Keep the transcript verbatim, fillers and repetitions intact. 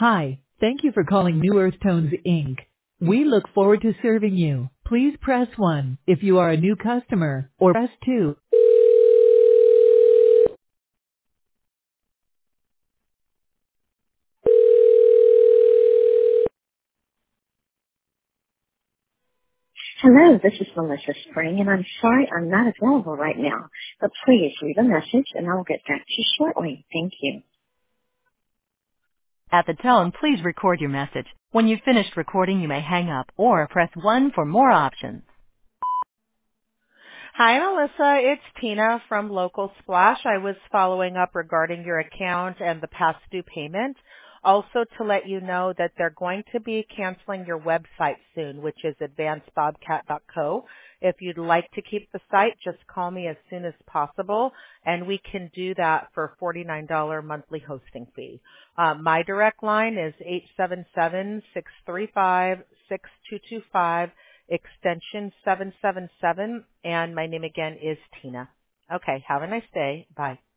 Hi, thank you for calling New Earth Tones, Incorporated. We look forward to serving you. Please press one if you are a new customer, or press two. Hello, this is Melissa Spring, and I'm sorry I'm not available right now, but please leave a message and I will get back to you shortly. Thank you. At the tone, please record your message. When you've finished recording, you may hang up or press one for more options. Hi, Melissa. It's Tina from Local Splash. I was following up regarding your account and the past due payment. Also to let you know that they're going to be canceling your website soon, which is advanced bobcat dot co. If you'd like to keep the site, just call me as soon as possible, and we can do that for a forty-nine dollars monthly hosting fee. Uh, my direct line is eight seven seven, six three five, six two two five. Extension seven seven seven, and my name again is Tina. Okay, have a nice day. Bye.